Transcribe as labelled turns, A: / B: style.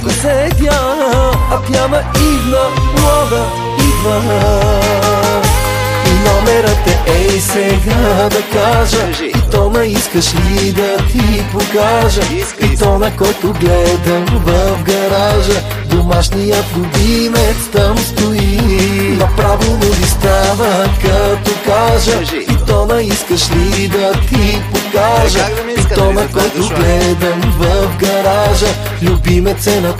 A: седя, а тя ме идва, млада идва. И номерът е, ей сега да кажа, и то ме искаш ли да ти покажа, и то на който гледам в гаража, домашният любимец там стои. Направо му ли става като кажа, и то на искаш ли да ти покажа, и то на който гледам в гаража, любимец е на